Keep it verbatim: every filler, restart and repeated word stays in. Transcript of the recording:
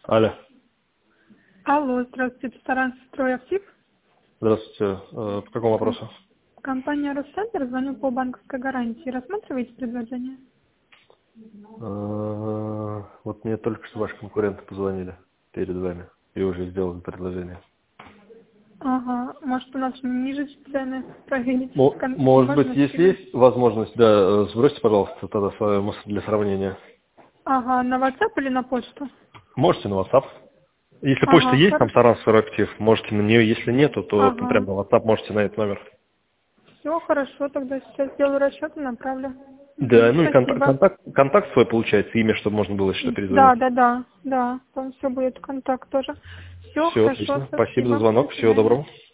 Алло. Алло, здравствуйте, ресторан «Строй Актив». Здравствуйте. Э, По какому вопросу? Компания «Росцентр», звоню по банковской гарантии. Рассматриваете предложение? Э, Вот мне только что ваши конкуренты позвонили перед вами и уже сделали предложение. Ага, может у нас ниже цены проверить? Мо- Кон- Может быть, Можно если скинуть? есть возможность, да, э, сбросьте, пожалуйста, тогда свою мысль для сравнения. Ага, на WhatsApp или на почту? Можете на WhatsApp. Если почта Ага, есть, там хорошо. Саранский актив, можете на нее, если нету, то прям Ага, на WhatsApp можете на этот номер. все хорошо, тогда сейчас сделаю расчет и направлю. Да, Мгм, ну и контакт, спасибо. контакт, контакт свой получается, имя, чтобы можно было что перезвонить. Да, да, да, да, там все будет контакт тоже. Все Все, хорошо, отлично. Спасибо за спасибо. До звонок. Всего свидания. доброго.